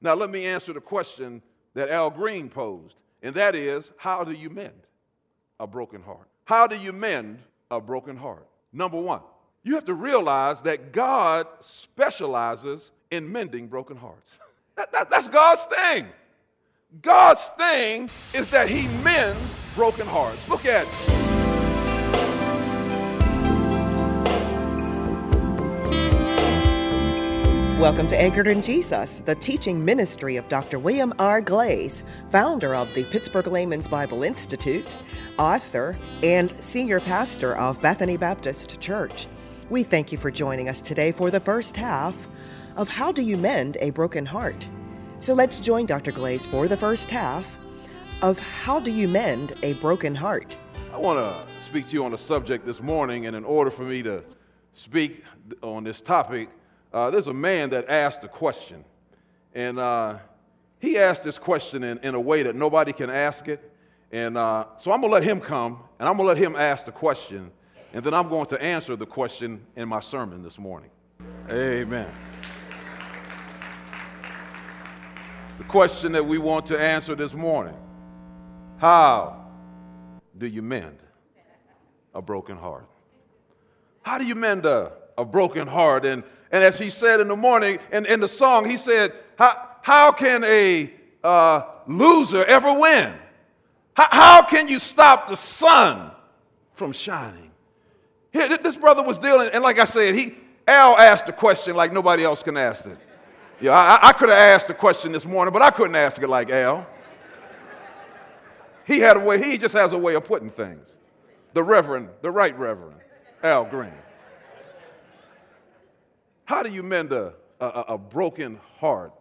Now, let me answer the question that Al Green posed, and that is, how do you mend a broken heart? How do you mend a broken heart? Number one, you have to realize that God specializes in mending broken hearts. That's God's thing. God's thing is that he mends broken hearts. Look at it. Welcome to Anchored in Jesus, the teaching ministry of Dr. William R. Glaze, founder of the Pittsburgh Layman's Bible Institute, author, and senior pastor of Bethany Baptist Church. We thank you for joining us today for the first half of How Do You Mend a Broken Heart? So let's join Dr. Glaze for the first half of How Do You Mend a Broken Heart? I want to speak to you on a subject this morning, and in order for me to speak on this topic, there's a man that asked a question, and he asked this question in a way that nobody can ask it, and so I'm going to let him come, and I'm going to let him ask the question, and then I'm going to answer the question in my sermon this morning. Amen. The question that we want to answer this morning: how do you mend a broken heart? How do you mend a broken heart? And as he said in the morning, in the song, he said, how can a loser ever win? How can you stop the sun from shining? Here, this brother was dealing, and like I said, Al asked the question like nobody else can ask it. Yeah, I could have asked the question this morning, but I couldn't ask it like Al. He just has a way of putting things. The right Reverend Al Green. How do you mend a broken heart?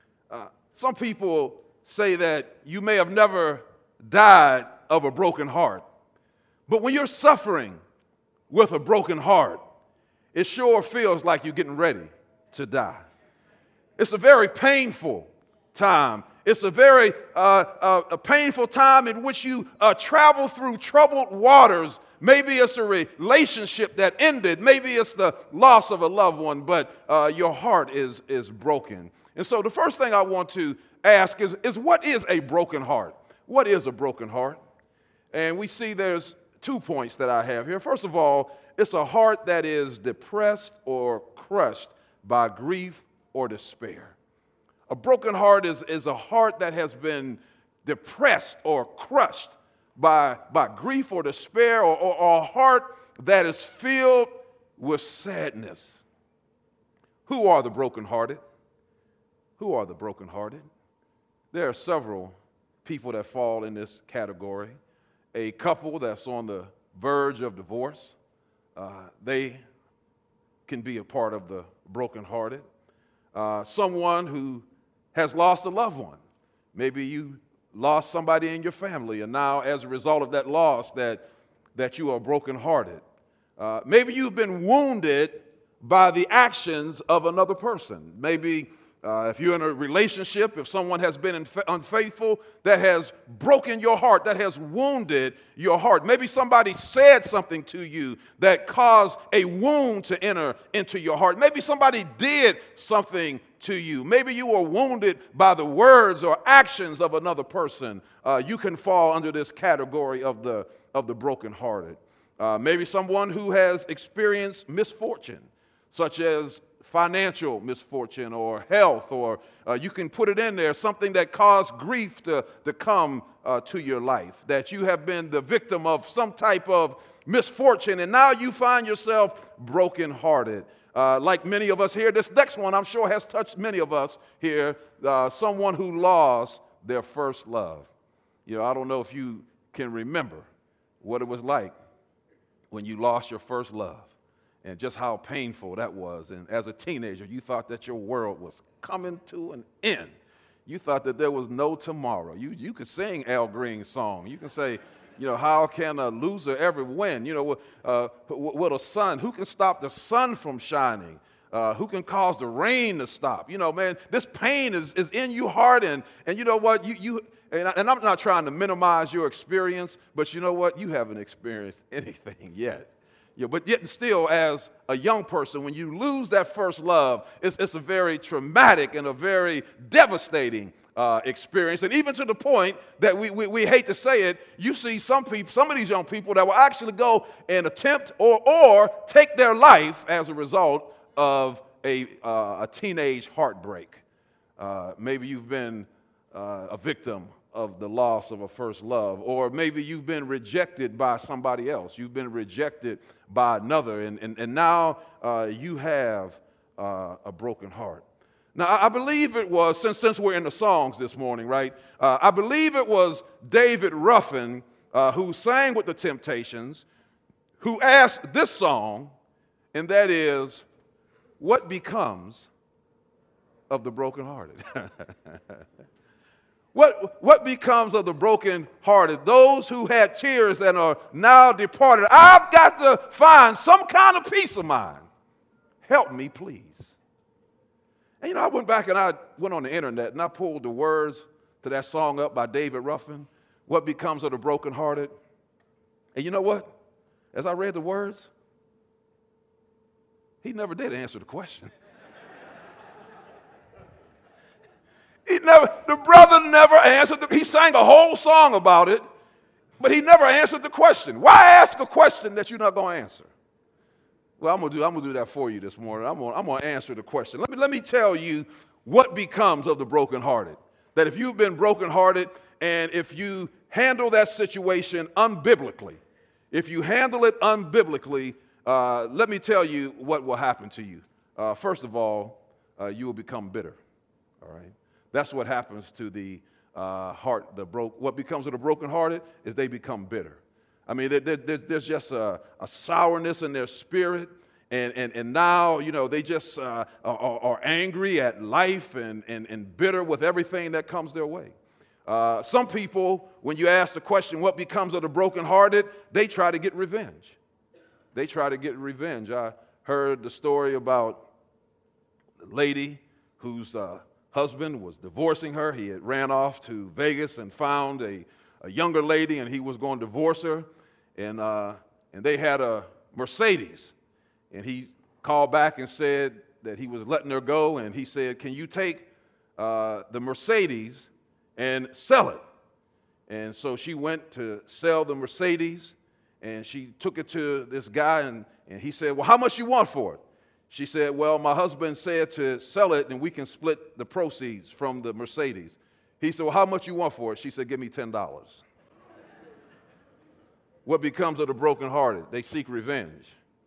Some people say that you may have never died of a broken heart, but when you're suffering with a broken heart, it sure feels like you're getting ready to die. It's a very painful time. It's a very a painful time in which you travel through troubled waters. Maybe it's a relationship that ended. Maybe it's the loss of a loved one, but your heart is broken. And so the first thing I want to ask is what is a broken heart? What is a broken heart? And we see there's 2 points that I have here. First of all, it's a heart that is depressed or crushed by grief or despair. A broken heart is a heart that has been depressed or crushed by grief or despair, or a heart that is filled with sadness. Who are the brokenhearted? Who are the brokenhearted? There are several people that fall in this category. A couple that's on the verge of divorce, they can be a part of the brokenhearted. Someone who has lost a loved one. Maybe you lost somebody in your family, and now as a result of that loss that you are brokenhearted. Maybe you've been wounded by the actions of another person. Maybe if you're in a relationship, if someone has been unfaithful, that has broken your heart, that has wounded your heart. Maybe somebody said something to you that caused a wound to enter into your heart. Maybe somebody did something to you. Maybe you were wounded by the words or actions of another person. You can fall under this category of the brokenhearted. Maybe someone who has experienced misfortune, such as financial misfortune or health, or you can put it in there, something that caused grief to come to your life, that you have been the victim of some type of misfortune, and now you find yourself brokenhearted. Like many of us here, this next one I'm sure has touched many of us here, someone who lost their first love. I don't know if you can remember what it was like when you lost your first love and just how painful that was. And as a teenager, you thought that your world was coming to an end. You thought that there was no tomorrow. You could sing Al Green's song. You can say, how can a loser ever win? With a sun, who can stop the sun from shining? Who can cause the rain to stop? Man, this pain is in your heart, and you know what? And I'm not trying to minimize your experience, but you know what? You haven't experienced anything yet. Yeah, but yet still, as a young person, when you lose that first love, it's a very traumatic and a very devastating experience. And even to the point that we hate to say it, you see some of these young people that will actually go and attempt or take their life as a result of a teenage heartbreak. Maybe you've been a victim of the loss of a first love, or maybe you've been rejected by somebody else. You've been rejected by another, and now you have a broken heart. Now, I believe it was, since we're in the songs this morning, right? I believe it was David Ruffin who sang with the Temptations, who asked this song, and that is, what becomes of the brokenhearted? What becomes of the brokenhearted? Those who had tears and are now departed. I've got to find some kind of peace of mind. Help me, please. And I went back and I went on the internet and I pulled the words to that song up by David Ruffin, What Becomes of the Brokenhearted. And you know what? As I read the words, he never did answer the question. The brother never answered. He sang a whole song about it, but he never answered the question. Why ask a question that you're not going to answer? Well, I'm gonna do that for you this morning. I'm gonna answer the question. Let me tell you what becomes of the brokenhearted. That if you've been brokenhearted and if you handle that situation unbiblically, let me tell you what will happen to you. First of all, you will become bitter. All right. That's what happens to the heart. What becomes of the brokenhearted is they become bitter. I mean, there's just a sourness in their spirit, and now they just are angry at life and bitter with everything that comes their way. Some people, when you ask the question, what becomes of the brokenhearted, they try to get revenge. I heard the story about a lady whose husband was divorcing her. He had ran off to Vegas and found a younger lady, and he was going to divorce her. And they had a Mercedes. And he called back and said that he was letting her go. And he said, can you take the Mercedes and sell it? And so she went to sell the Mercedes. And she took it to this guy. And he said, well, how much you want for it? She said, well, my husband said to sell it and we can split the proceeds from the Mercedes. He said, well, how much you want for it? She said, give me $10. What becomes of the brokenhearted? They seek revenge.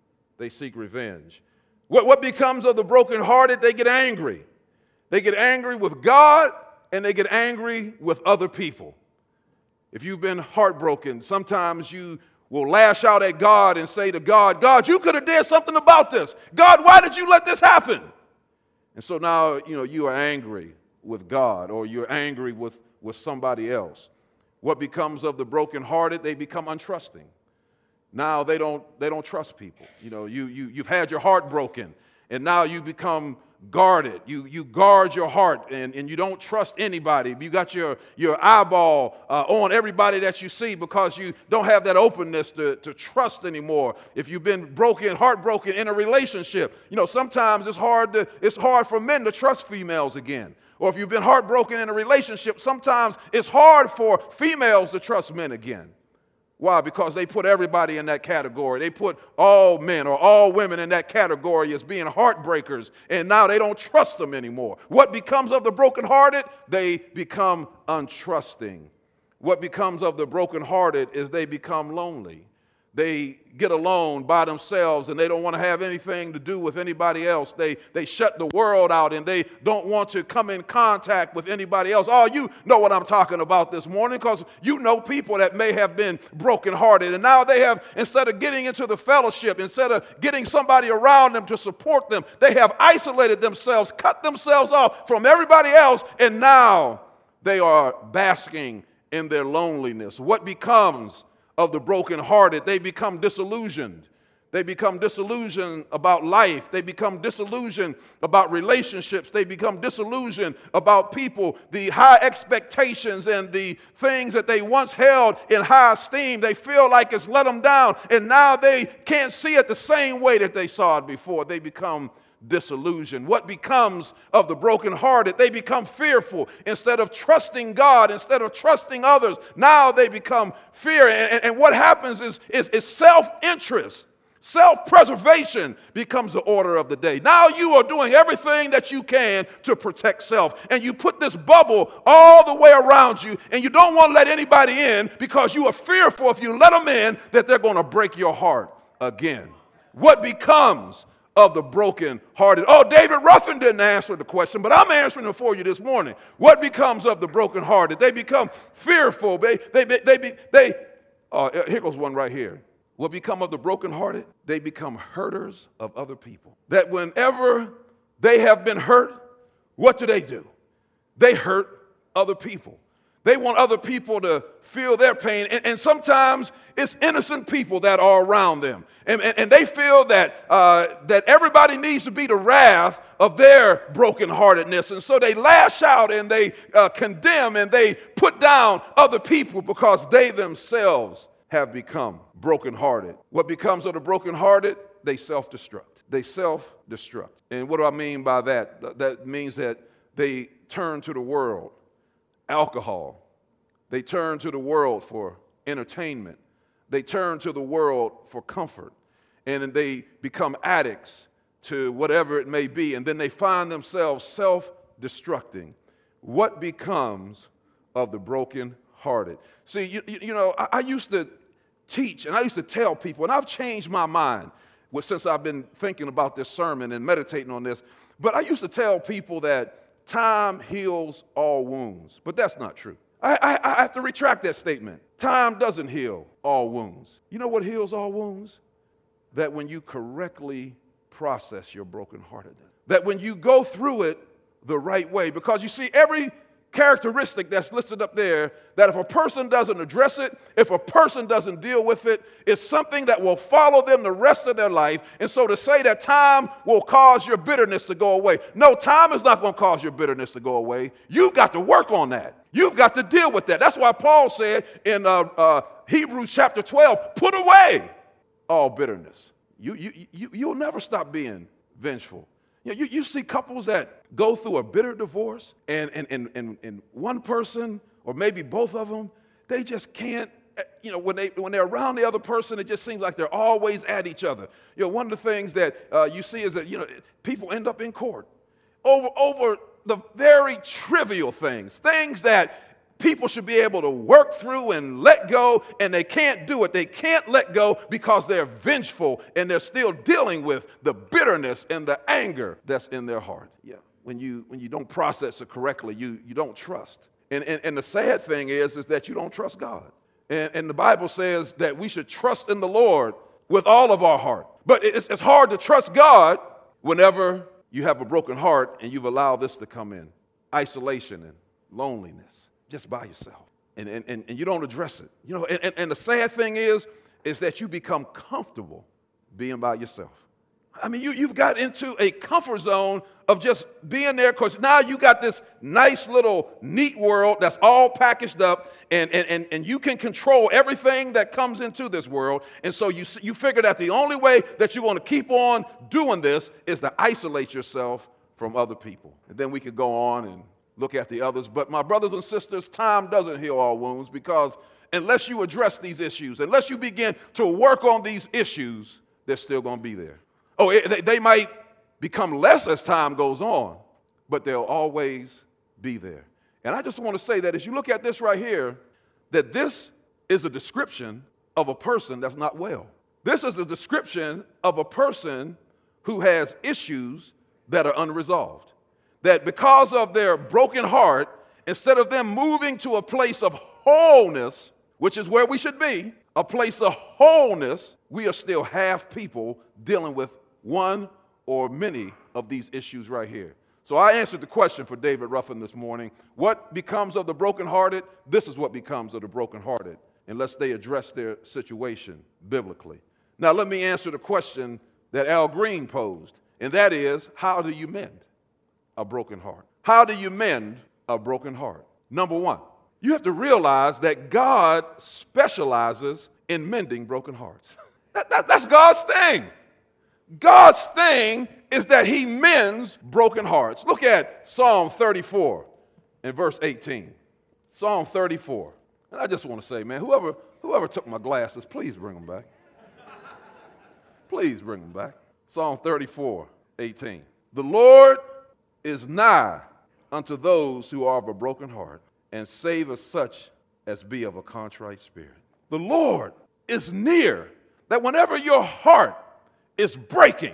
What becomes of the brokenhearted? They get angry. They get angry with God and they get angry with other people. If you've been heartbroken, sometimes you will lash out at God and say to God, God, you could have did something about this. God, why did you let this happen? And so now, you are angry with God, or you're angry with somebody else. What becomes of the brokenhearted? They become untrusting. Now they don't trust people. You've had your heart broken, and now you become guarded. You guard your heart, and you don't trust anybody. You got your eyeball on everybody that you see because you don't have that openness to trust anymore. If you've been heartbroken in a relationship, sometimes it's hard for men to trust females again. Or if you've been heartbroken in a relationship, sometimes it's hard for females to trust men again. Why? Because they put everybody in that category. They put all men or all women in that category as being heartbreakers, and now they don't trust them anymore. What becomes of the brokenhearted? They become untrusting. What becomes of the brokenhearted is they become lonely. They get alone by themselves and they don't want to have anything to do with anybody else. They shut the world out and they don't want to come in contact with anybody else. Oh, you know what I'm talking about this morning, because you know people that may have been brokenhearted, and now they have, instead of getting into the fellowship, instead of getting somebody around them to support them, they have isolated themselves, cut themselves off from everybody else, and now they are basking in their loneliness. What becomes of the brokenhearted? They become disillusioned. They become disillusioned about life. They become disillusioned about relationships. They become disillusioned about people. The high expectations and the things that they once held in high esteem, they feel like it's let them down. And now they can't see it the same way that they saw it before. They become disillusioned. What becomes of the brokenhearted? They become fearful. Instead of trusting God, instead of trusting others, now they become fear. And what happens is self-interest. Self-preservation becomes the order of the day. Now you are doing everything that you can to protect self. And you put this bubble all the way around you, and you don't want to let anybody in because you are fearful if you let them in that they're going to break your heart again. What becomes of the brokenhearted? Oh, David Ruffin didn't answer the question, but I'm answering it for you this morning. What becomes of the brokenhearted? They become fearful. Here goes one right here. What become of the brokenhearted? They become hurters of other people. That whenever they have been hurt, what do? They hurt other people. They want other people to feel their pain. And sometimes it's innocent people that are around them. And they feel that everybody needs to be the wrath of their brokenheartedness. And so they lash out and they condemn and they put down other people because they themselves have become brokenhearted. What becomes of the brokenhearted? They self-destruct. They self-destruct. And what do I mean by that? That means that they turn to the world, alcohol. They turn to the world for entertainment. They turn to the world for comfort. And they become addicts to whatever it may be. And then they find themselves self-destructing. What becomes of the brokenhearted? See, you know, I used to teach and I used to tell people, and I've changed my mind since I've been thinking about this sermon and meditating on this, but I used to tell people that time heals all wounds, but that's not true. I have to retract that statement. Time doesn't heal all wounds. You know what heals all wounds? That when you correctly process your brokenheartedness, that when you go through it the right way, because you see, every characteristic that's listed up there, that if a person doesn't address it, if a person doesn't deal with it, it's something that will follow them the rest of their life. And so to say that time will cause your bitterness to go away, no, time is not going to cause your bitterness to go away. You've got to work on that. You've got to deal with that. That's why Paul said in Hebrews chapter 12, put away all bitterness. You'll never stop being vengeful. You see couples that go through a bitter divorce, and one person, or maybe both of them, they just can't, when they're around the other person, it just seems like they're always at each other. One of the things that you see is that, people end up in court over the very trivial things that people should be able to work through and let go, and they can't do it. They can't let go because they're vengeful and they're still dealing with the bitterness and the anger that's in their heart. Yeah, when you don't process it correctly, you don't trust. And the sad thing is that you don't trust God. And the Bible says that we should trust in the Lord with all of our heart. But it's hard to trust God whenever you have a broken heart and you've allowed this to come in. Isolation and loneliness. Just by yourself, and you don't address it. And the sad thing is that you become comfortable being by yourself. I mean, you've got into a comfort zone of just being there because now you got this nice little neat world that's all packaged up, and you can control everything that comes into this world. And so you figure that the only way that you're going to keep on doing this is to isolate yourself from other people. And then we could go on and look at the others. But my brothers and sisters, time doesn't heal all wounds, because unless you address these issues, unless you begin to work on these issues, they're still going to be there. Oh, they might become less as time goes on, but they'll always be there. And I just want to say that as you look at this right here, that this is a description of a person that's not well. This is a description of a person who has issues that are unresolved. That because of their broken heart, instead of them moving to a place of wholeness, which is where we should be, a place of wholeness, we are still half people dealing with one or many of these issues right here. So I answered the question for David Ruffin this morning. What becomes of the brokenhearted? This is what becomes of the brokenhearted, unless they address their situation biblically. Now, let me answer the question that Al Green posed, and that is, how do you mend a broken heart? How do you mend a broken heart? Number one, you have to realize that God specializes in mending broken hearts. That's God's thing. God's thing is that he mends broken hearts. Look at Psalm 34 and verse 18. Psalm 34. And I just want to say, man, whoever took my glasses, please bring them back. Please bring them back. Psalm 34, 18. The Lord is nigh unto those who are of a broken heart, and saveth such as be of a contrite spirit. The Lord is near, that whenever your heart is breaking,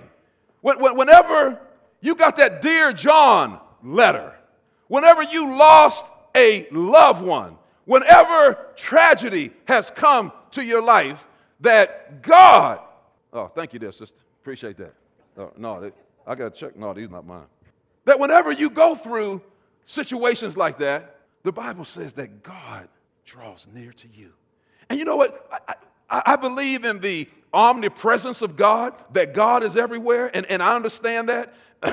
whenever you got that Dear John letter, whenever you lost a loved one, whenever tragedy has come to your life, that God, oh, thank you there, sister, appreciate that. Oh, no, I got to check, no, these are not mine. That whenever you go through situations like that, the Bible says that God draws near to you. And you know what? I believe in the omnipresence of God, that God is everywhere, and I understand that.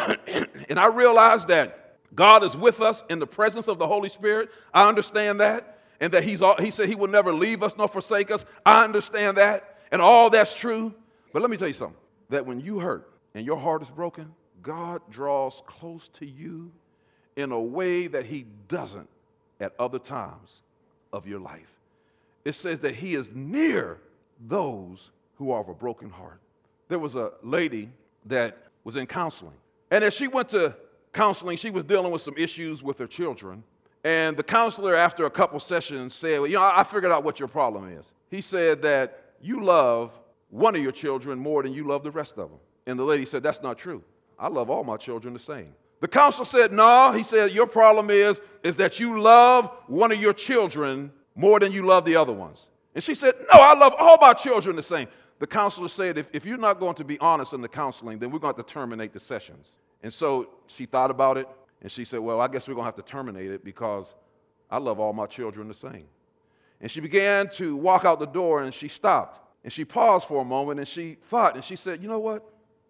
And I realize that God is with us in the presence of the Holy Spirit. I understand that. And that he said he will never leave us nor forsake us. I understand that. And all that's true. But let me tell you something. That when you hurt and your heart is broken, God draws close to you in a way that he doesn't at other times of your life. It says that he is near those who are of a broken heart. There was a lady that was in counseling. And as she went to counseling, she was dealing with some issues with her children. And the counselor, after a couple sessions, said, well, I figured out what your problem is. He said that you love one of your children more than you love the rest of them. And the lady said, that's not true. I love all my children the same. The counselor said, no. He said, your problem is that you love one of your children more than you love the other ones. And she said, no, I love all my children the same. The counselor said, if you're not going to be honest in the counseling, then we're going to have to terminate the sessions. And so she thought about it, and she said, well, I guess we're going to have to terminate it because I love all my children the same. And she began to walk out the door, and she stopped. And she paused for a moment, and she thought, and she said, you know what?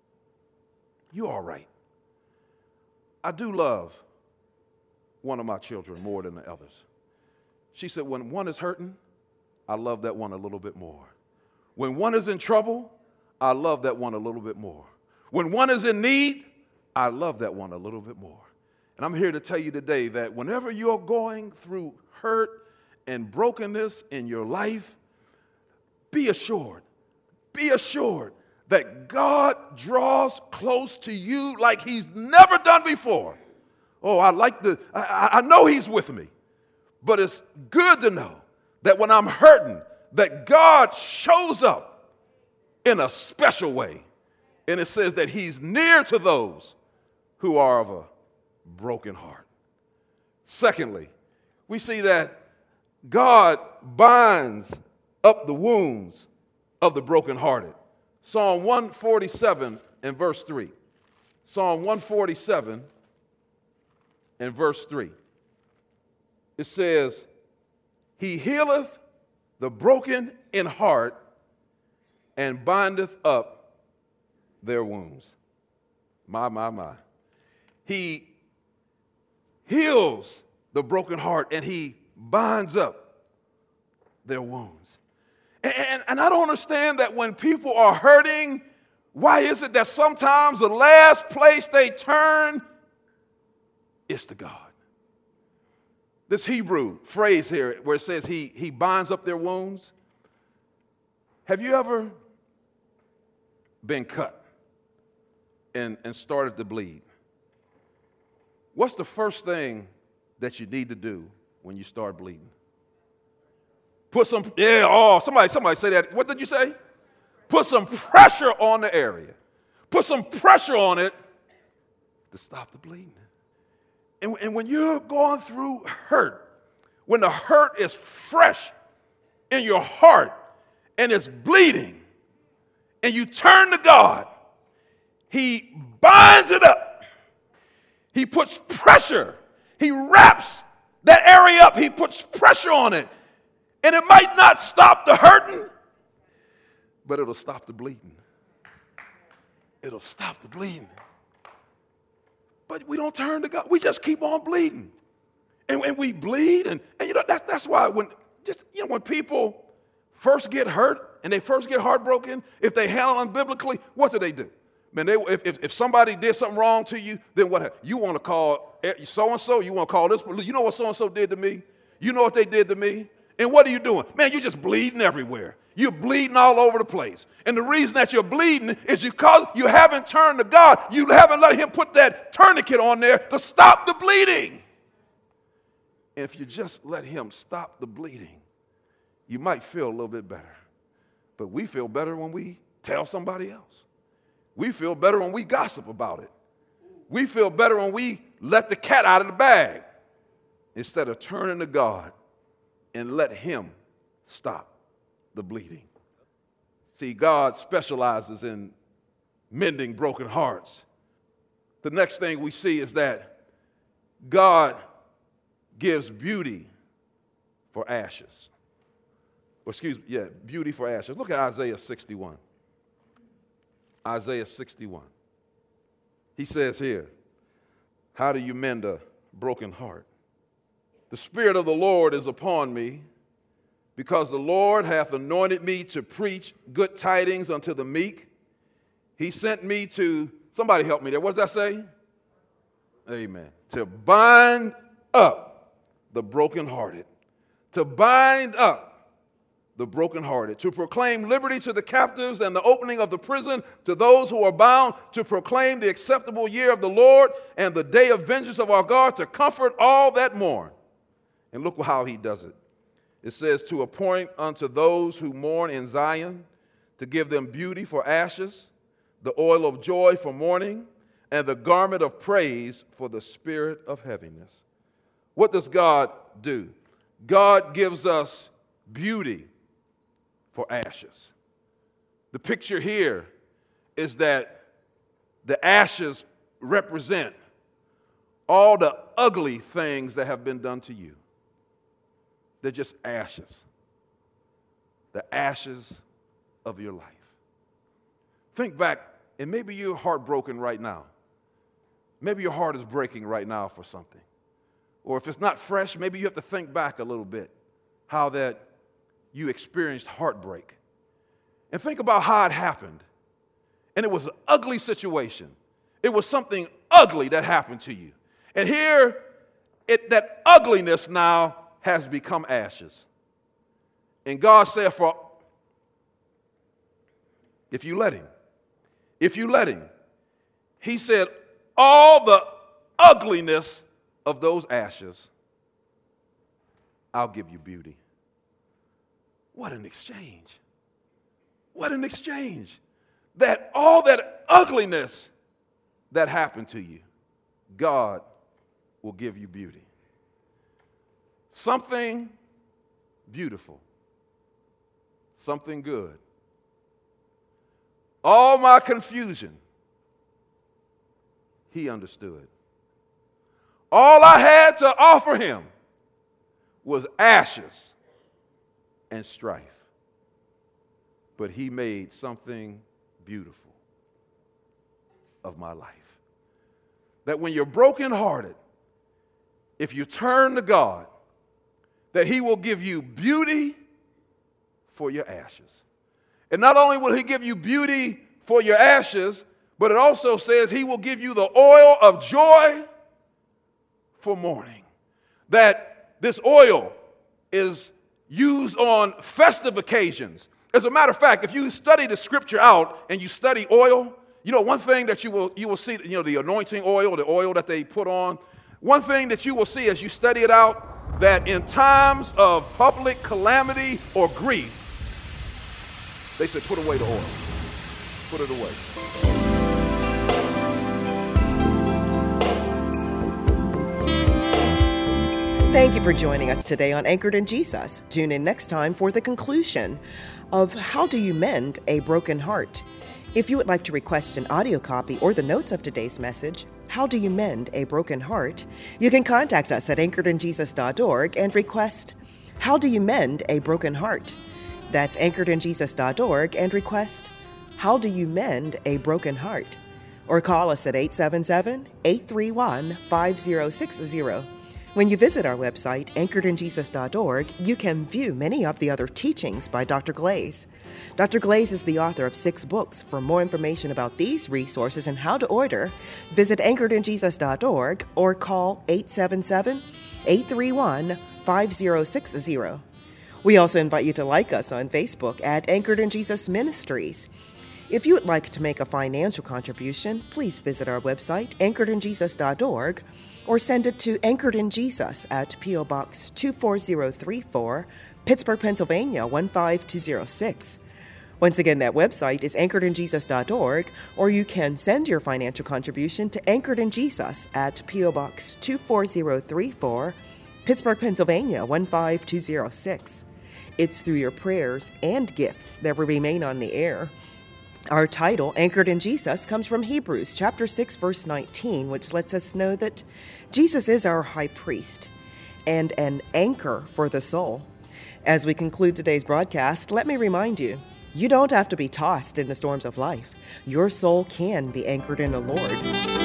You're all right. I do love one of my children more than the others. She said, when one is hurting, I love that one a little bit more. When one is in trouble, I love that one a little bit more. When one is in need, I love that one a little bit more. And I'm here to tell you today that whenever you're going through hurt and brokenness in your life, be assured that God draws close to you like he's never done before. Oh, I know he's with me, but it's good to know that when I'm hurting, that God shows up in a special way. And it says that he's near to those who are of a broken heart. Secondly, we see that God binds up the wounds of the brokenhearted. Psalm 147 and verse 3. Psalm 147 and verse 3. It says, he healeth the broken in heart and bindeth up their wounds. My. He heals the broken heart and he binds up their wounds. And I don't understand that when people are hurting, why is it that sometimes the last place they turn is to God? This Hebrew phrase here where it says he binds up their wounds. Have you ever been cut and started to bleed? What's the first thing that you need to do when you start bleeding? Put some, somebody say that. What did you say? Put some pressure on the area. Put some pressure on it to stop the bleeding. And when you're going through hurt, when the hurt is fresh in your heart and it's bleeding, and you turn to God, he binds it up. He puts pressure. He wraps that area up. He puts pressure on it. And it might not stop the hurting, but it'll stop the bleeding. It'll stop the bleeding. But we don't turn to God. We just keep on bleeding. And we bleed. And that's why when people first get hurt and they first get heartbroken, if they handle them biblically, what do? Man, if somebody did something wrong to you, then what happens? You want to call so-and-so, you want to call this, you know what so-and-so did to me? You know what they did to me? And what are you doing? Man, you're just bleeding everywhere. You're bleeding all over the place. And the reason that you're bleeding is because you haven't turned to God. You haven't let him put that tourniquet on there to stop the bleeding. And if you just let him stop the bleeding, you might feel a little bit better. But we feel better when we tell somebody else. We feel better when we gossip about it. We feel better when we let the cat out of the bag instead of turning to God and let him stop the bleeding. See, God specializes in mending broken hearts. The next thing we see is that God gives beauty for ashes. Beauty for ashes. Look at Isaiah 61. Isaiah 61. He says here, how do you mend a broken heart? The Spirit of the Lord is upon me, because the Lord hath anointed me to preach good tidings unto the meek. He sent me to, somebody help me there, what does that say? Amen. To bind up the brokenhearted. To bind up the brokenhearted, to proclaim liberty to the captives and the opening of the prison to those who are bound, to proclaim the acceptable year of the Lord and the day of vengeance of our God, to comfort all that mourn. And look how he does it. It says, to appoint unto those who mourn in Zion, to give them beauty for ashes, the oil of joy for mourning, and the garment of praise for the spirit of heaviness. What does God do? God gives us beauty for ashes. The picture here is that the ashes represent all the ugly things that have been done to you. They're just ashes. The ashes of your life. Think back, and maybe you're heartbroken right now. Maybe your heart is breaking right now for something. Or if it's not fresh, maybe you have to think back a little bit how that you experienced heartbreak. And think about how it happened. And it was an ugly situation. It was something ugly that happened to you. And here, that ugliness now has become ashes. And God said, if you let him, he said, all the ugliness of those ashes, I'll give you beauty. What an exchange. What an exchange. That all that ugliness that happened to you, God will give you beauty. Something beautiful. Something good. All my confusion, he understood. All I had to offer him was ashes and strife. But he made something beautiful of my life. That when you're brokenhearted, if you turn to God, that he will give you beauty for your ashes. And not only will he give you beauty for your ashes, but it also says he will give you the oil of joy for mourning. That this oil is used on festive occasions. As a matter of fact, if you study the scripture out and you study oil, one thing that you will see, the anointing oil, the oil that they put on, one thing that you will see as you study it out, that in times of public calamity or grief, they said, put away the oil. Put it away. Thank you for joining us today on Anchored in Jesus. Tune in next time for the conclusion of How Do You Mend a Broken Heart? If you would like to request an audio copy or the notes of today's message, How Do You Mend a Broken Heart? You can contact us at anchoredinjesus.org and request How Do You Mend a Broken Heart? That's anchoredinjesus.org and request, "How do you mend a broken heart?" Or call us at 877-831-5060. When you visit our website, anchoredinjesus.org, you can view many of the other teachings by Dr. Glaze. Dr. Glaze is the author of 6 books. For more information about these resources and how to order, visit anchoredinjesus.org or call 877-831-5060. We also invite you to like us on Facebook at Anchored in Jesus Ministries. If you would like to make a financial contribution, please visit our website, anchoredinjesus.org, or send it to Anchored in Jesus at P.O. Box 24034, Pittsburgh, Pennsylvania 15206. Once again, that website is anchoredinjesus.org, or you can send your financial contribution to Anchored in Jesus at P.O. Box 24034, Pittsburgh, Pennsylvania 15206. It's through your prayers and gifts that will remain on the air. Our title, Anchored in Jesus, comes from Hebrews chapter 6, verse 19, which lets us know that Jesus is our high priest and an anchor for the soul. As we conclude today's broadcast, let me remind you, you don't have to be tossed in the storms of life. Your soul can be anchored in the Lord.